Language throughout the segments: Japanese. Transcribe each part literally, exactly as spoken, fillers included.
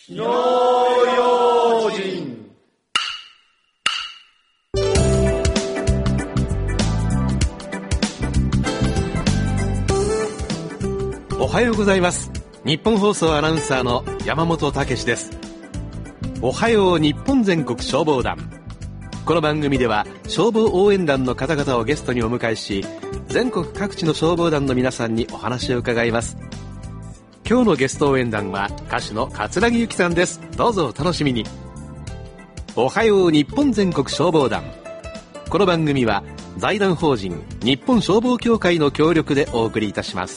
火の用心。 おはようございます。日本放送アナウンサーの山本武史です。おはよう日本全国消防団。この番組では消防応援団の方々をゲストにお迎えし、全国各地の消防団の皆さんにお話を伺います。今日のゲスト応援団は歌手の桂木由紀さんです。どうぞお楽しみに。おはよう日本全国消防団。この番組は財団法人日本消防協会の協力でお送りいたします。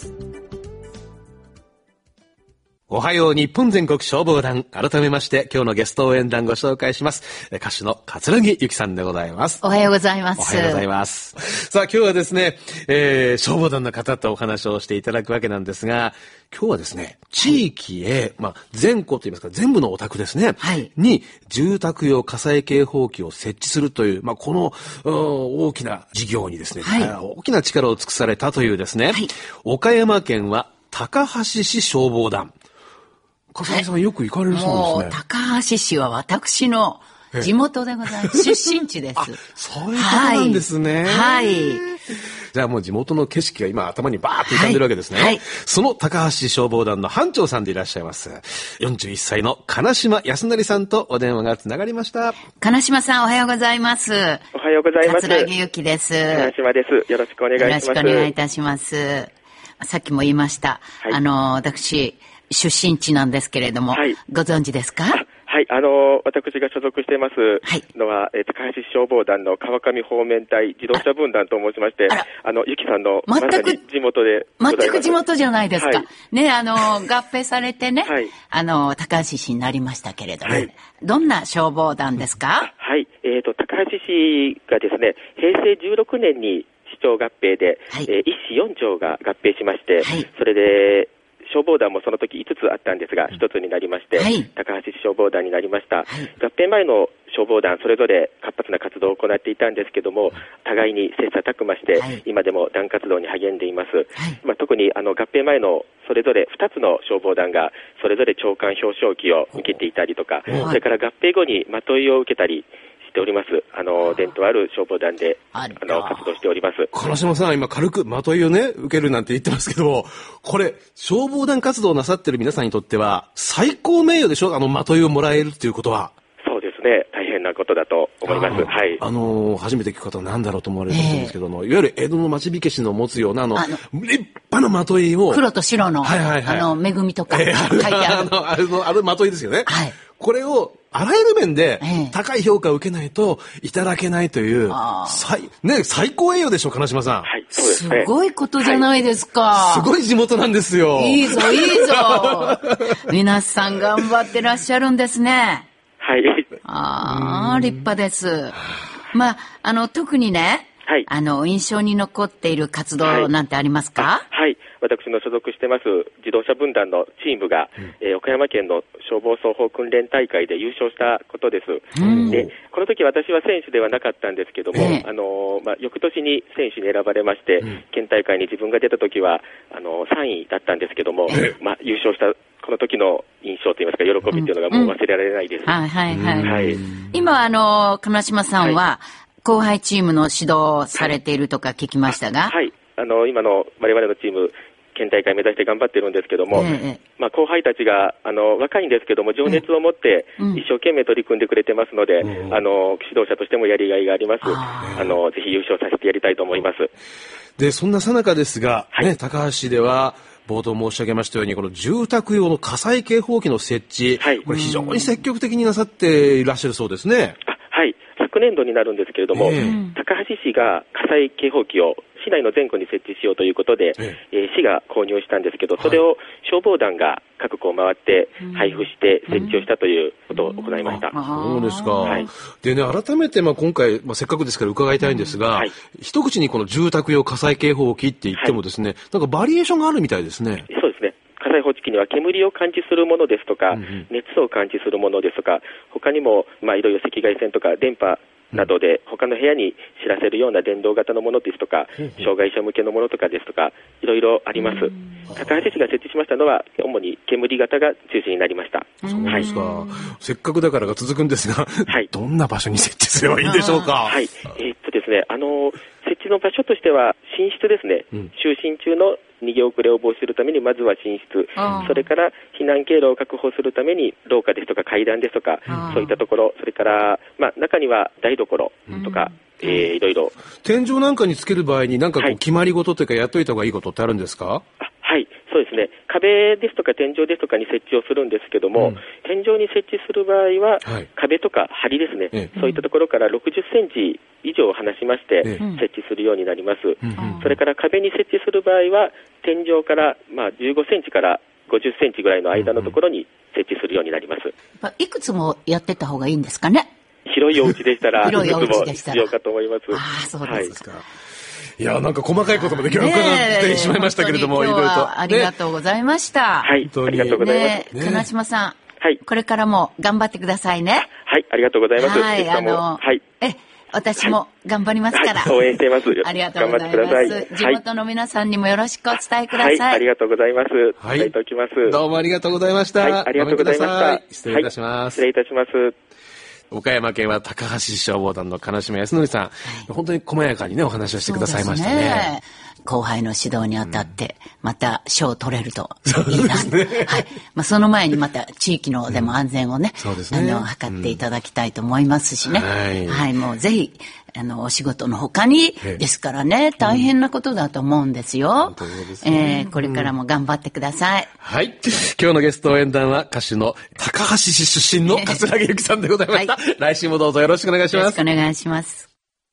おはよう日本全国消防団。改めまして今日のゲスト応援団ご紹介します。歌手の桂木由紀さんでございます。 おはようございます。 おはようございます。さあ今日はですね、えー、消防団の方とお話をしていただくわけなんですが、今日はですね、地域へ、まあ、全戸といいますか全部のお宅ですね、はい、に住宅用火災警報器を設置するという、まあ、この大きな事業にですね、はい、大きな力を尽くされたというですね、はい、岡山県は高橋市消防団。笠井さんよく行かれるそうですね。もう高橋市は私の地元でございます。出身地です。 あ、そういうことなんですね。 はい。 じゃあもう地元の景色が今頭にバーッと浮かんでるわけですね。はいはい、その高橋市消防団の班長さんでいらっしゃいます。よんじゅういっさいの金島康成さんとお電話がつながりました。 金島さんおはようございます。 おはようございます。 桂木由紀です。 金島です。よろしくお願いします。 よろしくお願いいたします。さっきも言いました。はい、あの、私、出身地なんですけれども、はい、ご存知ですか？ はい、あの、私が所属していますのは、はい、えー、高橋市消防団の川上方面隊自動車分団と申しまして、あ, あの、ゆきさんのまさに地元で全く地元じゃないですか。はい、ね、あの、合併されてね、はい、あの、高橋市になりましたけれども、はい、どんな消防団ですか？ はい、えっと、高橋市がですね、へいせいじゅうろくねんに市長合併で、はい、えー、いっ市よん町が合併しまして、はい、それで、消防団もその時いつつあったんですが、ひとつになりまして、はい、高橋市消防団になりました。はい、合併前の消防団、それぞれ活発な活動を行っていたんですけども、互いに切磋琢磨して、はい、今でも団活動に励んでいます。はい、まあ、特にあの合併前のそれぞれふたつの消防団が、それぞれ長官表彰旗を受けていたりとか、はい、それから合併後にまといを受けたり、しております。あの伝統ある消防団であの活動しております。 金島さん今軽くまといをね受けるなんて言ってますけども、これ消防団活動をなさっている皆さんにとっては最高名誉でしょ、あのまといをもらえるっていうことは。 そうですね、大変なことだと思います。はい。 あの初めて聞く方は何だろうと思われると思うんですけども、えー、いわゆる江戸の町火消しの持つようなあの立派なまといを黒と白の、はいはいはい、あの恵みとか書いてある、えー、あのあのあのまといですよね。はい。これをあらゆる面で高い評価を受けないといただけないという、最、ね、最高栄誉でしょ、金島さん。 はい、そうですね。 すごいことじゃないですか。 はい、すごい地元なんですよ。 いいぞ、いいぞ。皆さん頑張ってらっしゃるんですね。 はい。 ああ、立派です。まあ、あの、特にね、はい、あの、印象に残っている活動なんてありますか？ はい。はい、私の所属してます自動車分団のチームが、うん、えー、岡山県の消防双方訓練大会で優勝したことです。うん、で、この時私は選手ではなかったんですけども、えー、あのー、まあ、翌年に選手に選ばれまして、うん、県大会に自分が出た時は、あのー、さんいだったんですけども、えー、まあ、優勝したこの時の印象といいますか、喜びっていうのがもう忘れられないです。うんうん、はいはいはい。はい、 今、あのー、金島さんは、はい、後輩チームの指導をされているとか聞きましたが、 はい、あの今の我々のチーム県大会目指して頑張ってるんですけども、ええ、まあ、後輩たちがあの若いんですけども情熱を持って一生懸命取り組んでくれてますので、うん、あの指導者としてもやりがいがあります。あのぜひ優勝させてやりたいと思います。 でそんな最中ですが、はい、ね、高橋市では冒頭申し上げましたようにこの住宅用の火災警報器の設置、はい、これ非常に積極的になさっていらっしゃるそうですね。 あ、はい、昨年度になるんですけれども、えー、高橋市が火災警報器を市内の全戸に設置しようということで、えーえー、市が購入したんですけど、それを消防団が各校回って配布して設置をしたということを行いました。 うん、そうですか。はい、でね、改めてまあ今回、まあ、せっかくですから伺いたいんですが、うん、はい、一口にこの住宅用火災警報器って言ってもですね、はい、なんかバリエーションがあるみたいですね。 そうですね。火災報知器には煙を感知するものですとか、うんうん、熱を感知するものですとか、他にもまあいろいろ赤外線とか電波などで他の部屋に知らせるような電動型のものですとか、障害者向けのものとかですとか、いろいろあります。高橋市が設置しましたのは主に煙型が中心になりました。 そうですか、はい、せっかくだからが続くんですが、はい、どんな場所に設置すればいいんでしょうか。 はい、えー、っとですね、あの設置の場所としては寝室ですね、うん、就寝中の逃げ遅れを防止するためにまずは寝室、それから避難経路を確保するために廊下ですとか階段ですとか、そういったところ、それから、まあ、中には台所とか、うん、えー、いろいろ天井なんかにつける場合に何かこう決まり事というかやっといた方がいいことってあるんですか。 はい、そうですね、壁ですとか天井ですとかに設置をするんですけども、うん、天井に設置する場合は、はい、壁とか梁ですね、ええ、そういったところからろくじゅっセンチ以上離しまして、ええ、設置するようになります、うんうん、それから壁に設置する場合は天井から、まあ、じゅうごセンチからごじゅっセンチぐらいの間のところに設置するようになります、 うんうん、いくつもやってた方がいいんですかね。 広いお家でしたらいくつも必要かと思います。 あ、そうですか、はい、 いや、なんか細かいことまで今日伺ってしまいましたけれども、いろいろとありがとうございました。 ね、はい、ありがとうございます。 ね、金島さん、はい、これからも頑張ってくださいね。 はい、ありがとうございます。 はい、あの、はい、え、私も頑張りますから。 はい、応援しています。 ありがとうございます。地元の皆さんにもよろしくお伝えください。 はい、ありがとうございます。はい、伝えておきます。 どうもありがとうございました。 はい、ありがとうございました。 失礼いたします。 はい、失礼いたします。 岡山県は高橋市消防団の金島康則さん、はい、本当に細やかにねお話をしてくださいました ね, ね後輩の指導にあたってまた賞を取れるといいな、ね、はい、まあ、その前にまた地域のでも安全をね、うん、そうね、あの図っていただきたいと思いますしね、うん、はい、はい、もうぜひあのお仕事の他にですからね、大変なことだと思うんですよ、うん、えー、これからも頑張ってください、うん、 はい、今日のゲスト応援団は歌手の高橋市出身の桂木由紀さんでございました、はい、来週もどうぞよろしくお願いします。 よろしくお願いします。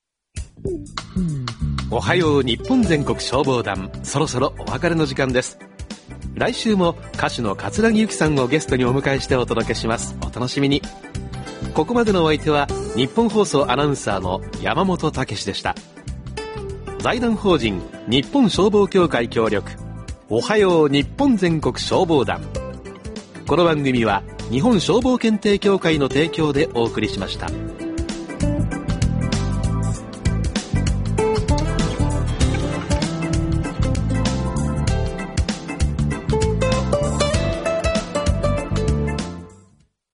おはよう日本全国消防団、そろそろお別れの時間です。来週も歌手の桂木由紀さんをゲストにお迎えしてお届けします。お楽しみに。ここまでのお相手は日本放送アナウンサーの山本武史でした。財団法人日本消防協会協力、おはよう日本全国消防団。この番組は日本消防検定協会の提供でお送りしました。